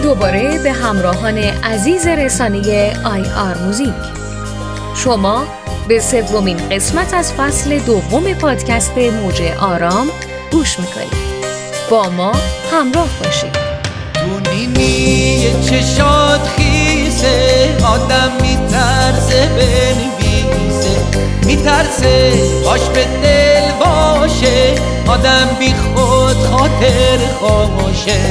دوباره به همراهان عزیز رسانه IR موزیک. شما به سومین قسمت از فصل دوم پادکست موج آرام گوش میکنید. با ما همراه باشید. تو نیمی چشات خیزه آدم میترسه بنویسه، میترسه باش به دل باشه، آدم بی خود خاطر خاموشه.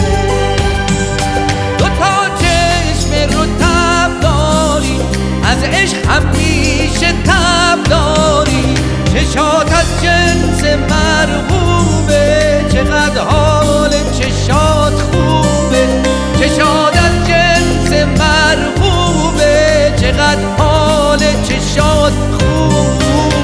دوتا چشم رو تب داری، از عشق همیشه تب داری، چشات از جنس مرغوبه، چقدر حال چشات خوبه، چشات از جنس مرغوبه، چقدر حال چشات خوبه.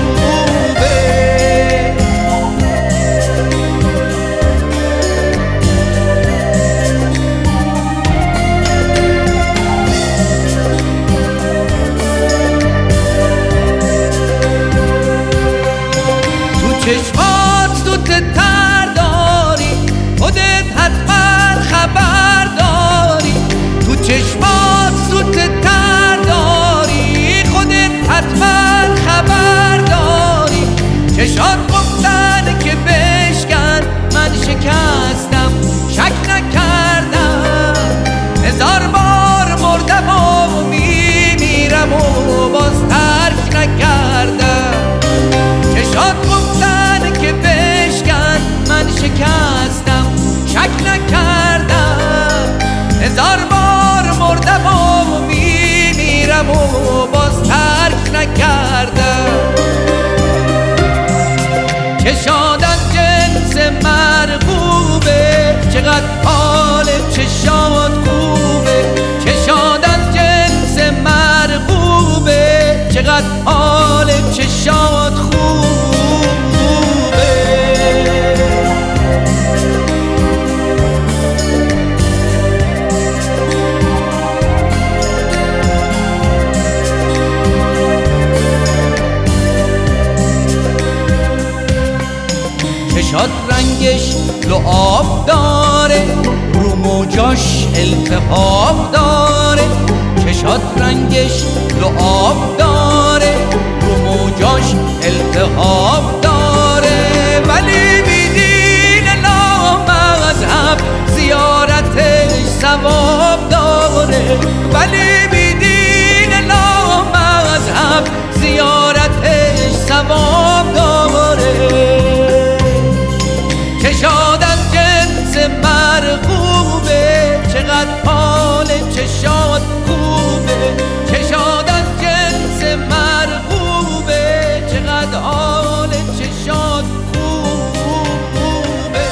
چشمات تو تر داری، خودت حتما خبر داری، تو چشمات تو تر داری، خودت حتما خبر داری، چشات گفتن که بشکن، من شکستم شک نکردم، 1000 بار مردم و میمیرم و باز ترک نکردم، چشات گفتن که بشکن، من شکستم شک نکردم، 1000 بار مردم و میمیرم و باز ترک نکردم. چشات از جنس مرغوبه، چقدر حال چشات خوبه، چشات از جنس مرغوبه، چقدر حال چشات خوبه. چشات رنگش لعاب داره، رو موجاش التهاب داره، چشات رنگش لعاب داره، رو موجاش التهاب داره، ولی بیدین لامذهب زیارتش ثواب داره، ولی بیدین لامذهب زیارتش ثواب داره. چشات از جنس مرغوبه، چقدر حال چشات خوبه، چشات از جنس مرغوبه، چقدر حال چشات خوبه.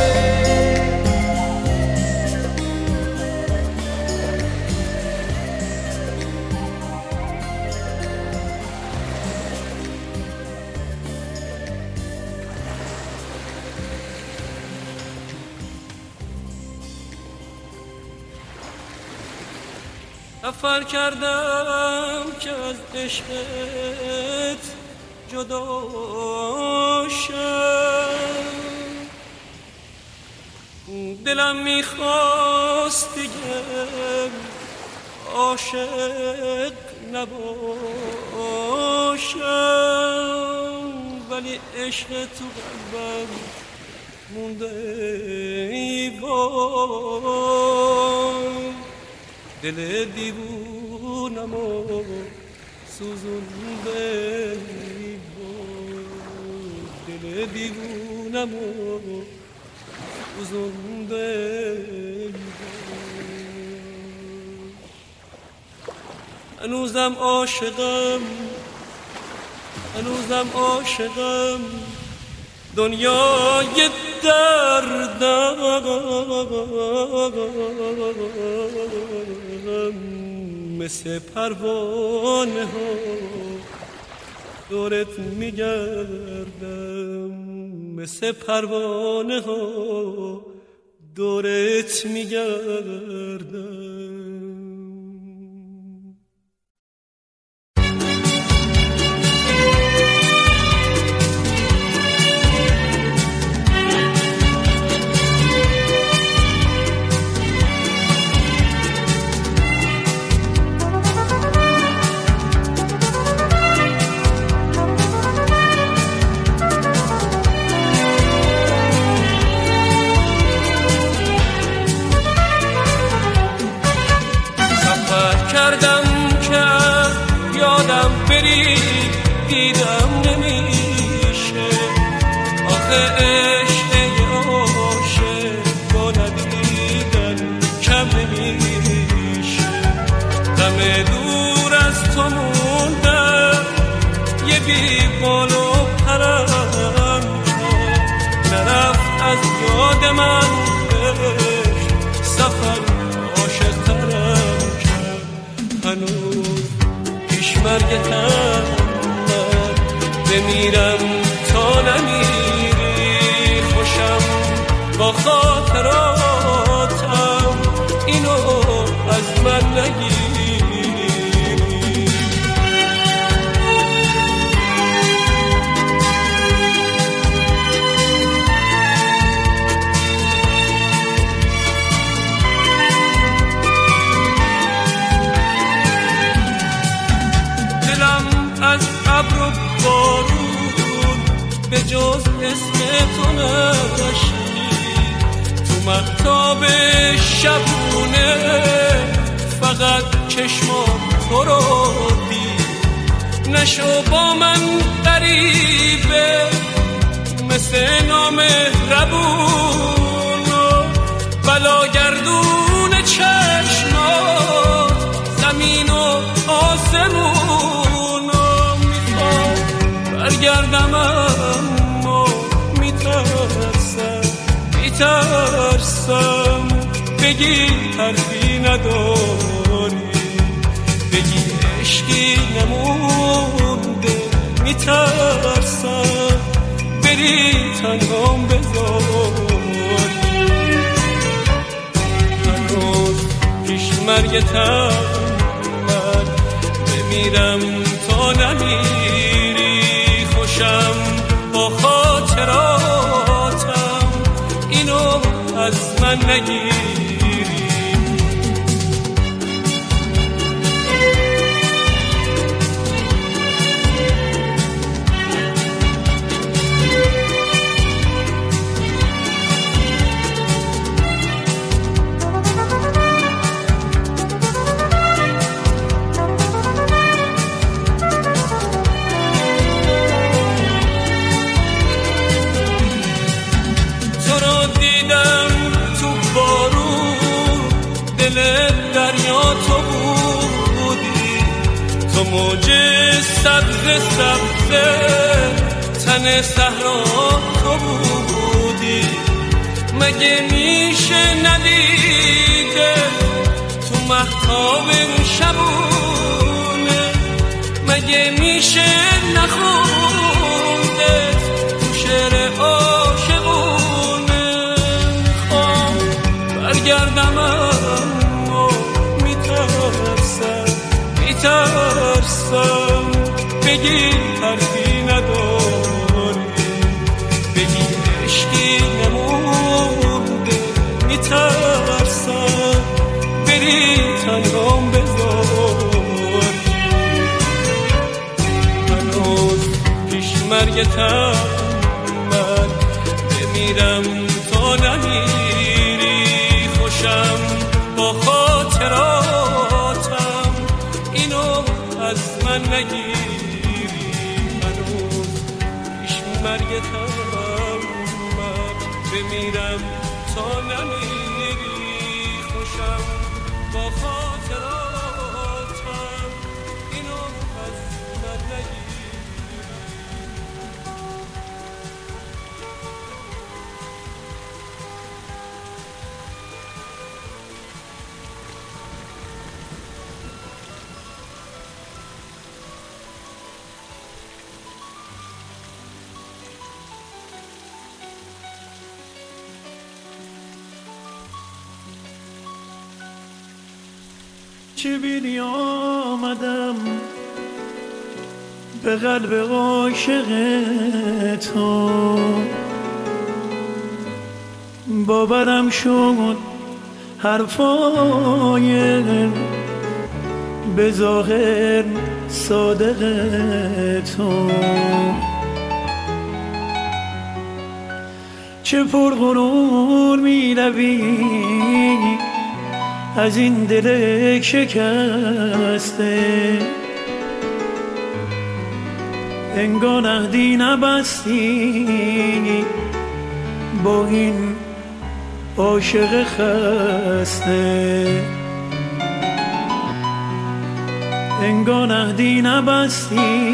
سفر کردم که از عشقت جدا شم، دلم میخواست دیگه عاشق نباشم، ولی عشق تو قلبم مونده ای وای، دل دیوونم و سوزونده ای وای، دل دیوونم و سوزونده ای وای. هنوزم عاشقم، هنوزم عاشقم، دنیای دردم، مثل پروانه ها دورت میگردم، مثل پروانه ها دورت میگردم. وصل عشق عاشق با ندیدن کم نمیشه. غم دور از تو موندم یه بی بال و پرم نرفت از یاد من سفر عاشق ترم کرد. هنوز پیش مرگتم من بمیرم تا نمیری خوشم با خاطراتم اینو از من نگیری. به جز اسم تو نشنید تو مهتاب شبونه فقط چشمام تو رو دید. نشو با من غریبه مثل نامهربون و بلاگردون چشمات زمین و آسمون و میخوام برگردم اما میترسم بگی حرفی نداری بگی عشقی نمونده. میترسم بری تنهام بذاری. هنوز پیش مرگتم من بمیرم تا نمیری خوشم با خاطراتم اینو از من نگیری. موج سبز تن صحرا تو بودی. مگه میشه ندیده تو مهتاب شبونه؟ مگه میشه نخونده تو شعر عاشقونه؟ میخوام برگردم اما میترسم بگی حرفی نداری بگی عشقی نمونده. میترسم بری تنهام بذاری. هنوز پیش مرگتم من بمیرم تا نمیری خوشم با خاطراتم اینو از من نگیری. هنوز پیش مرگتم من بمیرم تا نمیری خوشم با خاطراتم اینو از من نگیری. چه بیدی آمدم به قلب عاشق تو، باورم شد حرفای به ظاهر صادق تو. چه پرغرور می روی از این دل شکسته، انگار عهدی نبستی با این عاشق خسته، انگار عهدی نبستی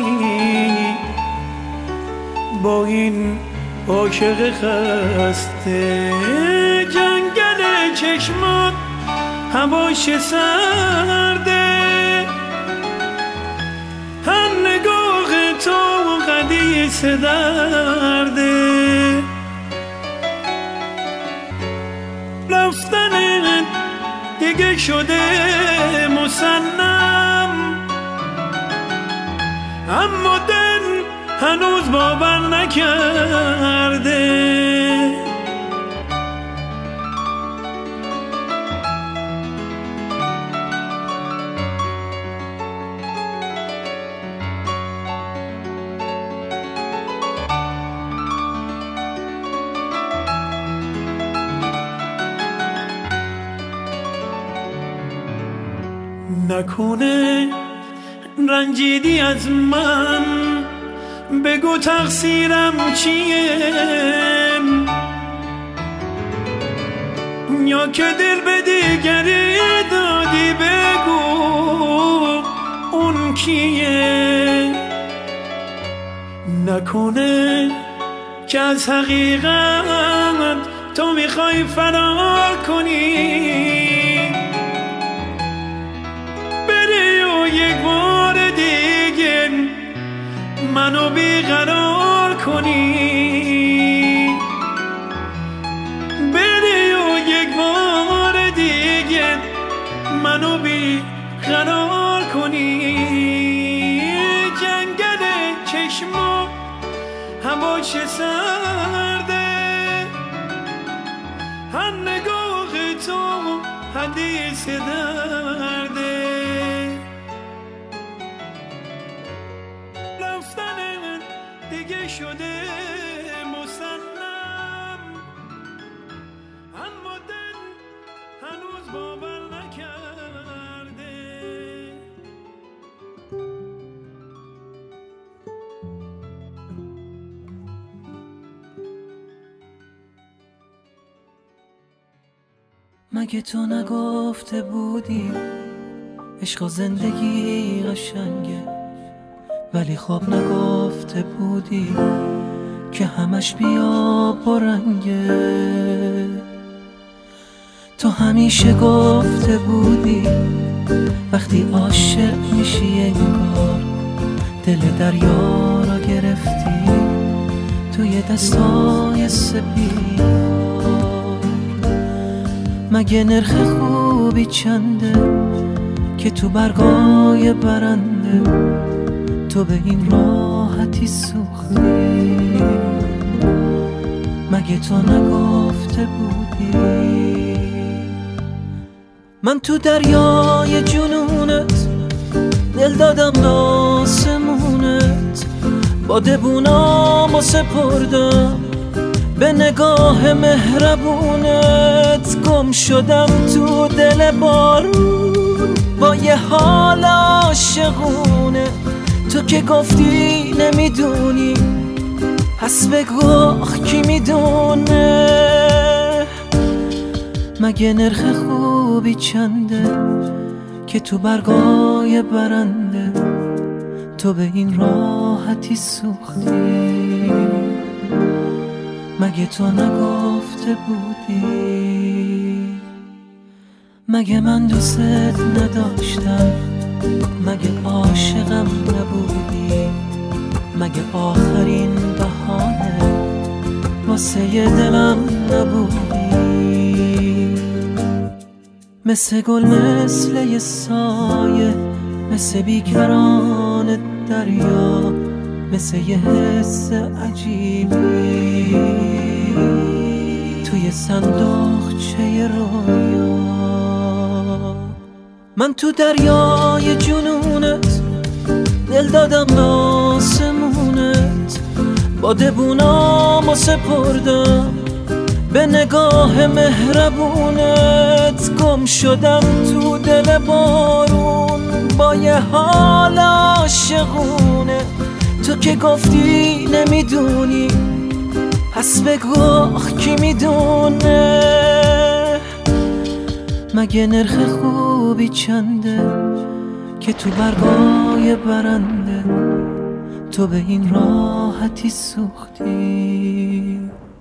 با این عاشق خسته. جنگل چشمات هواش سرده، هر نگاه تو حدیث درده، رفتنت دیگه شده مسنم، اما دل هنوز باور نکرده. نکنه رنجیدی از من، بگو تقصیرم چیه، یا که دل به دیگری دادی، بگو اون کیه. نکنه که از حقیقت تو میخوای فرار کنی، یک بار دیگه منو بیقرار کنی، بری و یک بار دیگه منو بیقرار کنی. جنگل چشما هواش سرده، هر نگاه تو حدیث درده، دیگه شده مسنم، اما دل هنوز باور نکرده. مگه تو نگفته بودی عشق و زندگی قشنگه، ولی خب نگفته بودی که همش بیا با رنگه. تو همیشه گفته بودی وقتی عاشق میشی انگار دل دریا را گرفتی توی دستای سپید. مگه نرخ خوبی چنده که تو برگای برنده تو به این راحتی سوختی؟ مگه تو نگفته بودی من تو دریای جنونت دل دادم آسمونت، بادبونامو سپردم به نگاه مهربونت، گم شدم تو دل بارون با یه حال عاشقونه. تو که گفتی نمیدونی پس بگو آخ کی میدونه. مگه نرخ خوبی چنده که تو برگای برنده تو به این راحتی سوختی؟ مگه تو نگفته بودی؟ مگه من دوست نداشتم؟ مگه عاشقم نبودی؟ مگه آخرین بهانه واسه دلم نبودی؟ مثل گل مثل یه سایه، مثل بیکران دریا، مثل یه حس عجیبی توی صندوقچه رویا. من تو دریای جنونت دل دادم به آسمونت، بادبونامو سپردم به نگاه مهربونت، گم شدم تو دل بارون با یه حال عاشقونه. تو که گفتی نمیدونی، پس بگو کی میدونه؟ مگه نرخ خوبی چنده که تو برگای برنده تو به این راحتی سوختی؟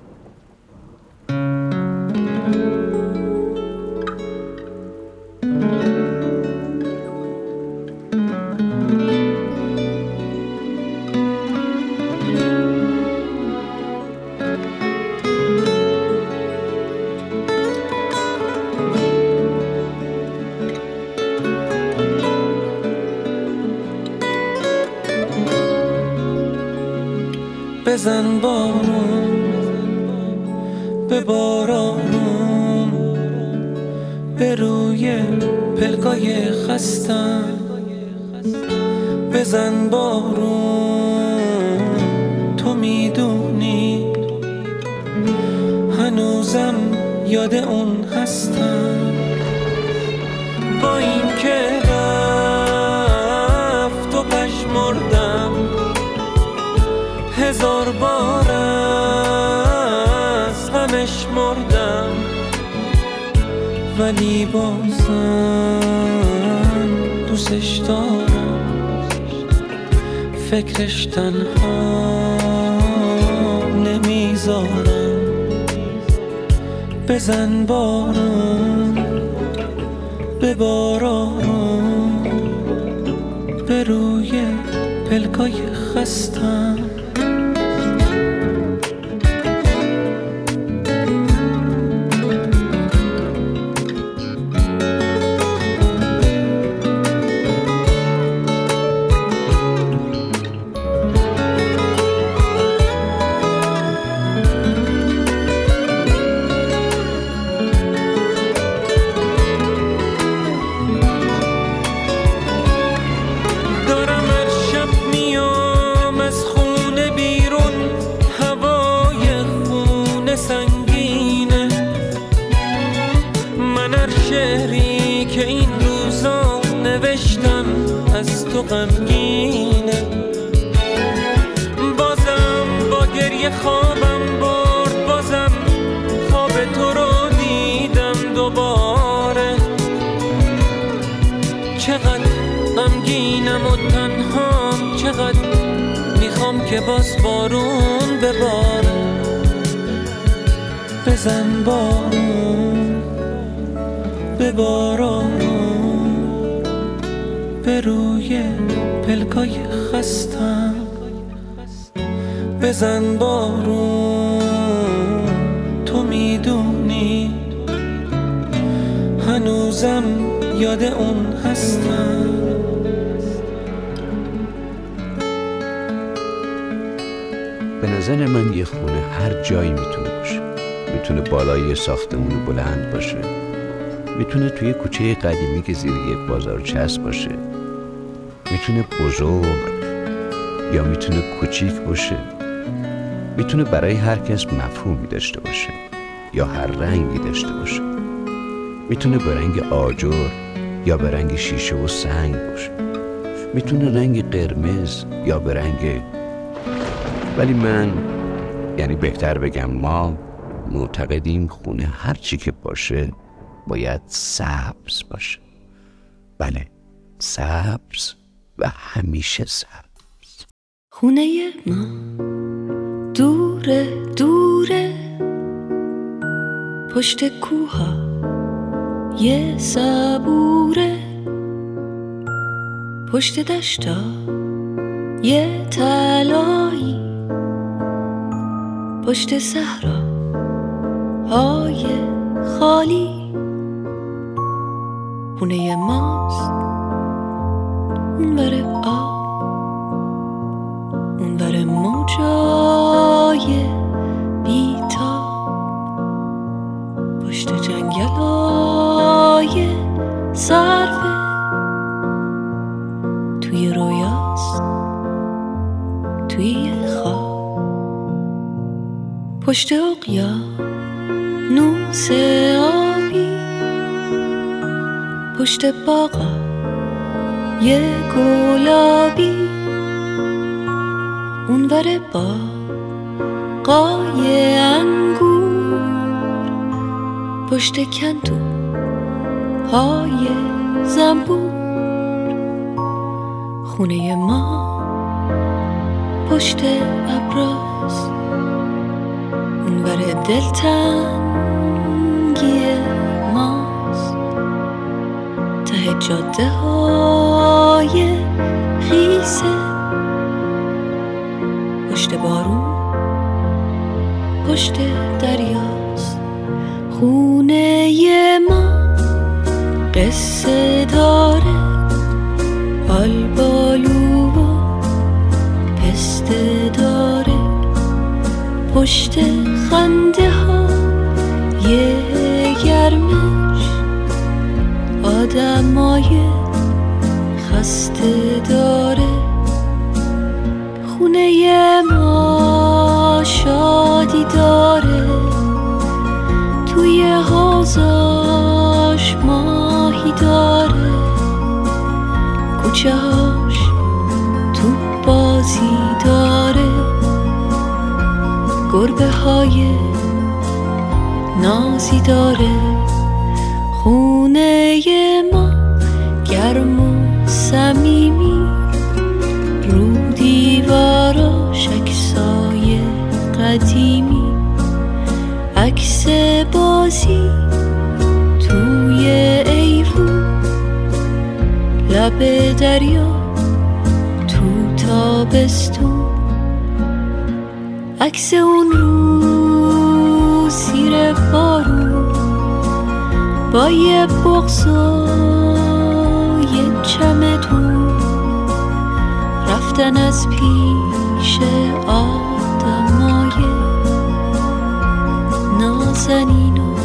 بزن بارون به بارانم، به روی پلکای خستم. بزن بارون تو میدونی هنوزم یاد اون هستم. با این که رفت و پژمردم، هزار بار از غمش مردم، ولی بازم دوستش دارم. فکرش تنها نمیذارم. بزن بارون به بارانم، به روی پلکای خستم. شعری که این روزا نوشتم از تو غمگینه. بازم با گریه خوابم برد، بازم خواب تو رو دیدم دوباره. چقدر غمگینم و تنهام، چقدر میخوام که باز بارون بباره. بزن بارون به بارانم، به روی پلکای خستم. بزن بارون تو میدونی هنوزم یاد اون هستم. به نظر من یه خونه هر جایی میتونه باشه. میتونه بالای ساختمون بلند باشه، میتونه توی کوچه قدیمی که زیر یک بازارچسب باشه، میتونه بزرگ یا میتونه کوچیک باشه، میتونه برای هر کس مفهومی داشته باشه یا هر رنگی داشته باشه، میتونه به رنگ آجر یا به رنگ شیشه و سنگ باشه، میتونه رنگ قرمز یا به رنگ، ولی من، یعنی بهتر بگم ما، معتقدیم خونه هر چی که باشه باید سبز باشه. بله، سبز و همیشه سبز. خونه ما دوره دوره، پشت کوها یه صبوره، پشت دشتا یه تلایی، پشت صحرا های خالی. خونه ماست اونور آب، اونور موجای بیتاب، پشت جنگلای صرفه، توی رویاست توی خواب، پشت اقیانوس آبی، پشت باغا یه گلابی، اونور باغای انگور، پشت کندو های زنبور، خونه ما پشت ابراز، اونور دلتنگی ماست، ته جاده های خیسه، پشت بارون پشت دریاست، خونه ما قصه داره، آلبالو و پسته داره، پشت خنده ها یه گرمش، آدمای خسته داره، خونه ما شادی داره، توی حوضاش ماهی داره، کوچه هاش تو بازی داره، گربه های نازی داره، خونه ما گرم و صمیمی، رو دیواراش عکسای قدیمی، عکس بازی توی ایوون، لب دریا تو تابستون، عکس اون رو زیر بارون، با یه بغض و یه چمدون، رفتن از پیش آدمای نازنین و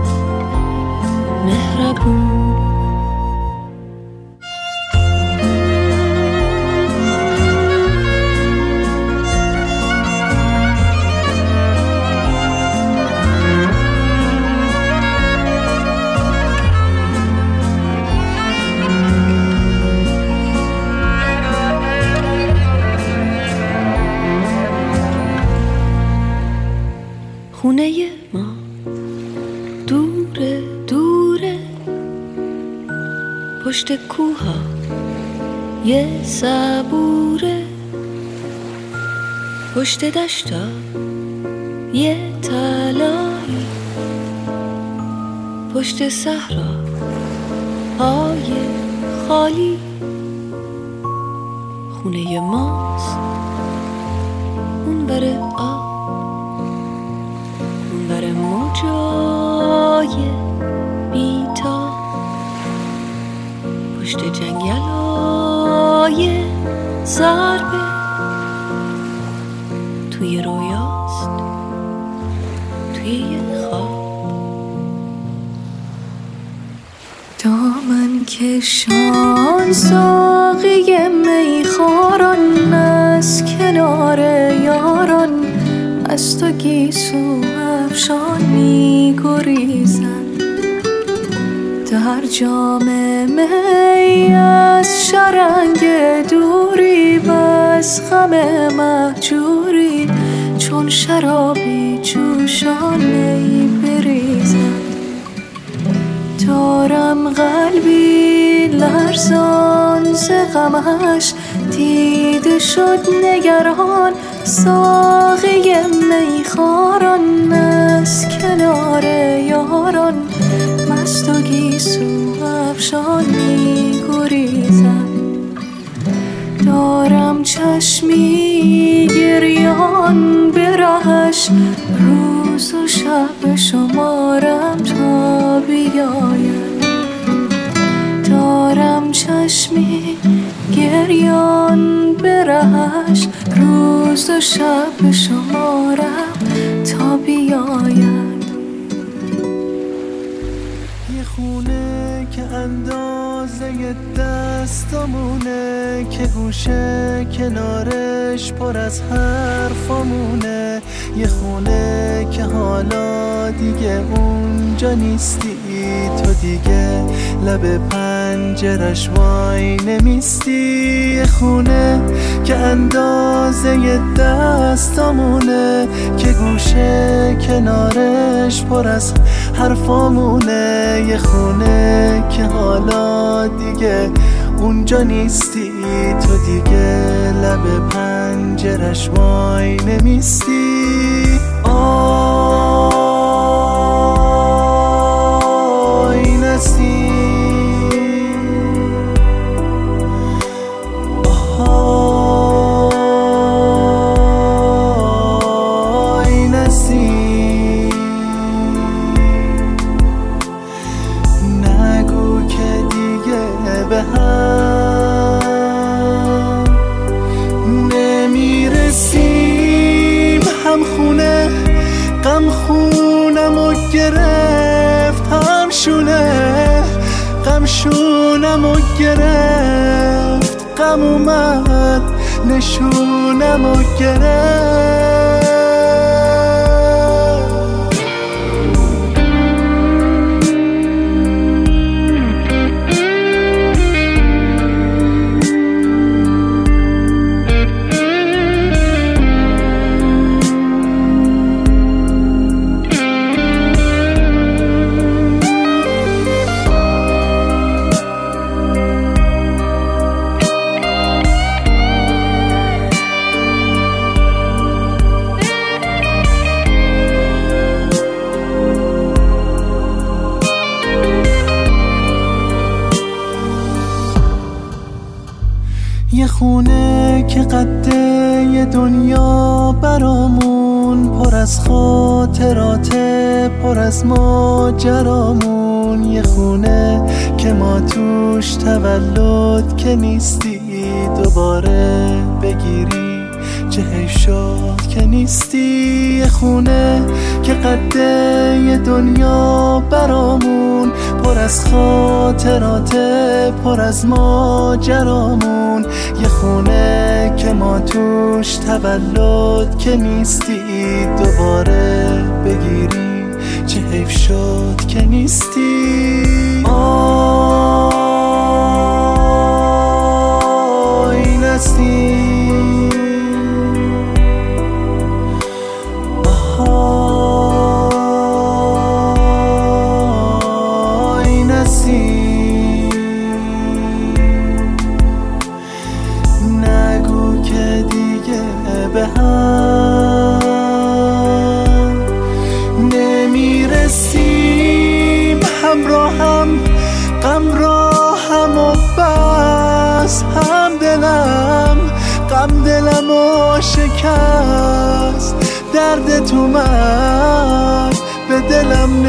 مهربون. خونه ما دوره دوره، پشت کوها یه صبوره، پشت دشتا یه تلایی، پشت صحرا های خالی، خونه ماست اونور آب، بر موجای بیتا، پشت جنگلای ضربه، توی رویاست توی یه خواب، دامن کشان ساقی میخاران، از کنار یاران از تو گیسو افشان می‌گریزن، در جام می از شرنگ دوری و از غم مهجوری، چون شرابی جوشان می بریزن، دارم قلبی لرزان ز غمش، دیده شد نگران ساقی میخاران، از کنار یاران مست و گیسو افشان می‌گریزن، دارم چشمی گریان به رهش، روز و شب شمارم تا بیاید، دارم چشمی گریان به رهش، روز و شب شمارم تا بیاید. یه خونه که اندازه دستامونه، که گوشه کنارش پر از حرفامونه، یه خونه که حالا دیگه اونجا نیستی، تو دیگه لب پنجرش وای نمیستی. خونه که اندازه دستامونه، که گوشه کنارش پر از حرفامونه. یه خونه که حالا دیگه اونجا نیستی، تو دیگه لب پنجرش وای نمیستی. آی نستی، آی نستی، نگو که دیگه به هم نمیرسیم. هم خونه غم خونمو گرفت، هم شونه غم شونمو گرفت. غم اومد نشونمو گرفت. یه خونه که قده یه دنیا برامون، پر از خاطراته پر از ماجرامون. یه خونه که ما توش تولد که نیستی، دوباره بگیری چه حیف شد که نیستی. یه خونه که قده یه دنیا برامون، پر از خاطراته پر از ماجرامون. یه خونه که ما توش تولد که نیستی، دوباره بگیری چه حیف شد که نیستی. آی نستی، آی نستی، نگو که دیگه به هم نمیرسیم. همراهم غم راهم و بس، هم دلم و شکست. دردت اومد به دلم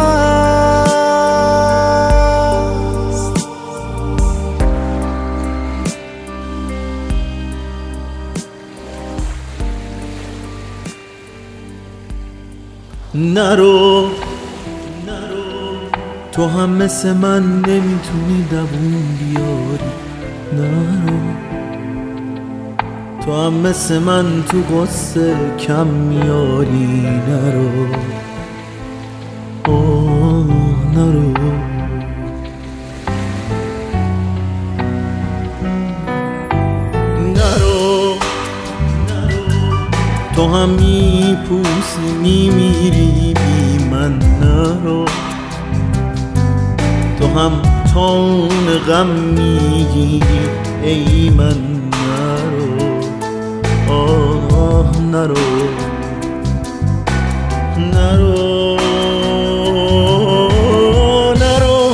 نشست. نرو تو هم مثل من نمیتونی دووم بیاری. نرو تو هم مثل من تو قصه کم میاری. نرو نرو نرو تو هم میپوسی میمیری بی من. نرو تو هم تون غم میگیری ای من. نرو نرو نرو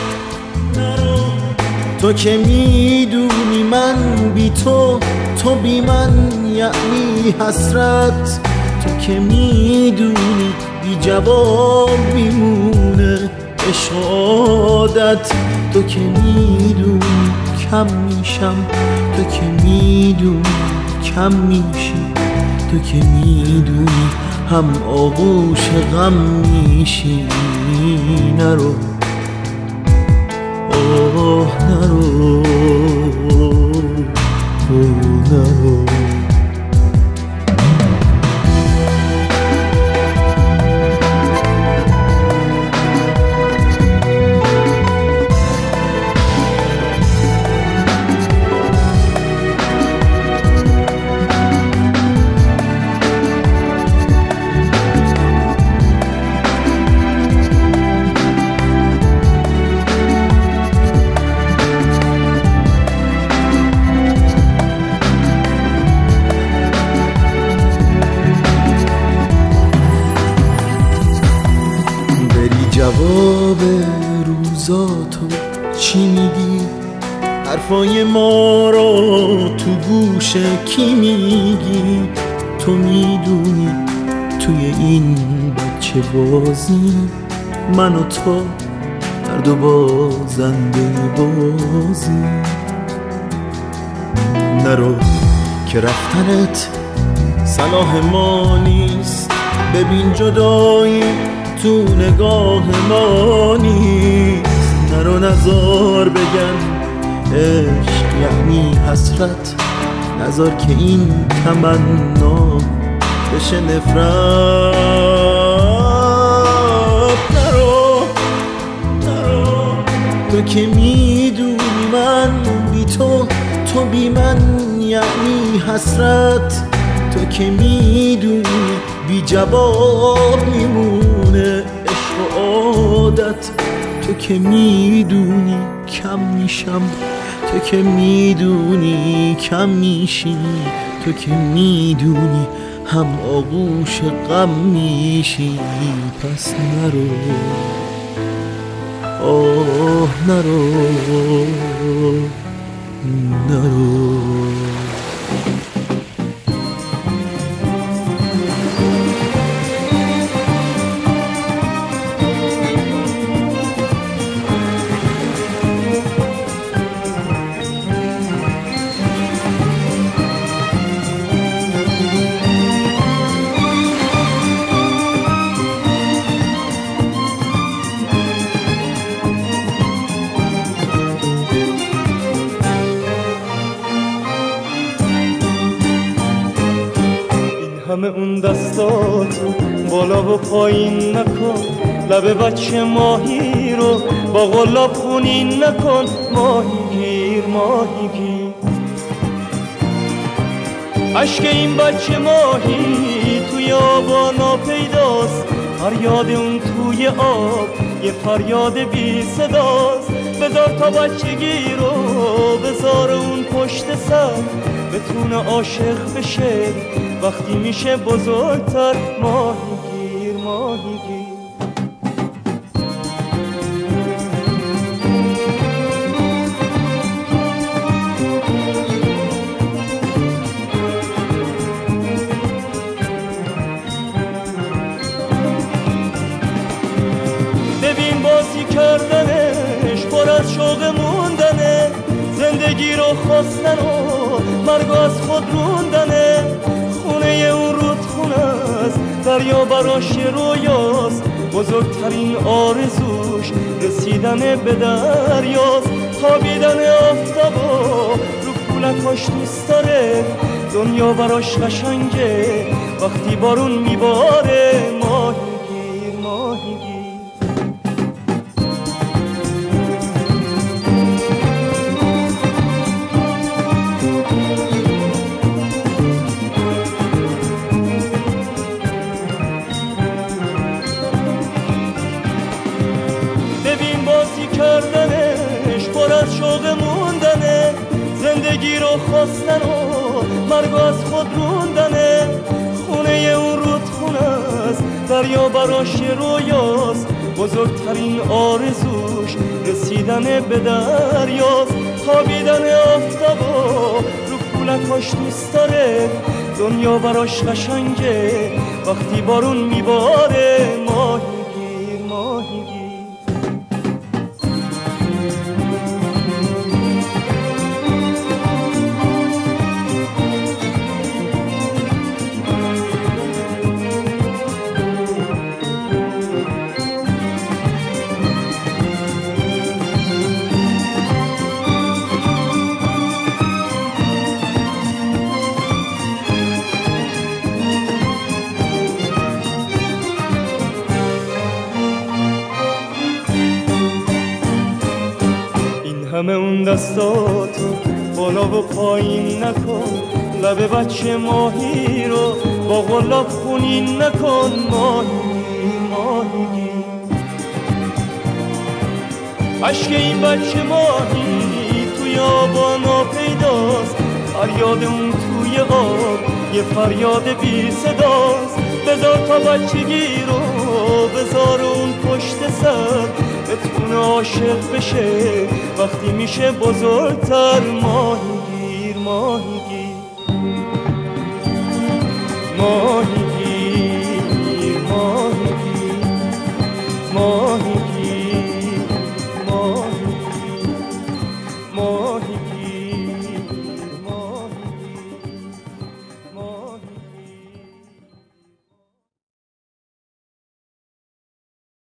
تو که میدونی من بی تو بی من یعنی حسرت. تو که میدونی بی جواب میمونه عشقادت. تو که میدونی کم میشم، تو که میدونی کم میشی. تو که میدونی هم آغوش غم میشی. نرو نرو نرو جواب روزاتو چی میگی؟ حرفای ما رو تو گوش کی میگی؟ تو میدونی توی این بچه بازی من و تو هر دو بازنده بازی. نرو که رفتنت صلاح ما نیست، ببین جدایی تو نگاه ما نیست. نرو نزار بگن عشق یعنی حسرت، نزار که این تمنا بشه نفرت. نرو تو که میدونی من بی تو بی من یعنی حسرت. تو که میدونی بی جواب میمونه عشق و عادت. تو که میدونی کم میشم، تو که میدونی کم میشی، تو که میدونی هم آغوش غم میشی. پس نرو آه نرو نرو. همه اون دستاتو بالا و پایین نکن، لب بچه ماهی رو با غلاب خونین نکن. ماهیگیر ماهیگیر عشق این بچه ماهی توی آبا ناپیداست، فریاد اون توی آب یه فریاد بی صداست. بذار تا بچگی رو بذار اون پشت سر، بتونه عاشق بشه وقتی میشه بزرگتر. ماهیگیر ماهیگیر ببین بازی کردنش پر از شوق موندنه، زندگی رو خواستن و مرگ از خود روندنه. خونه اون رودخونه است، دریا براش رویاست، بزرگترین آرزوش رسیدن به دریاست. خوابیدن آفتابا رو پولکاش دوست داره، دنیا براش قشنگه وقتی بارون میباره. ماهیگیر ماهیگیر کردنش پر از شوق موندنه، زندگی رو خواستن و مرگ از خود روندنه. خونه اون رودخونه است، دریا براش رویاست، بزرگترین آرزوش رسیدن به دریاست. خوابیدن آفتابا رو پولکاش دوست داره، دنیا براش قشنگه وقتی بارون میباره. ماهیگیر ماهیگیر همه اون دستاتو بالا و پایین نکن، لب بچه ماهی رو با غلاب خونین نکن. ماهیگیر ماهیگیر عشق این بچه ماهی توی آبا ناپیداست، فریاد اون توی آب یه فریاد بی صداست. بذار تا بچگی رو بذار اون پشت وسط بتونه عاشق بشه وقتی میشه بزرگتر. ماهی گیر ماهی گیر ماهی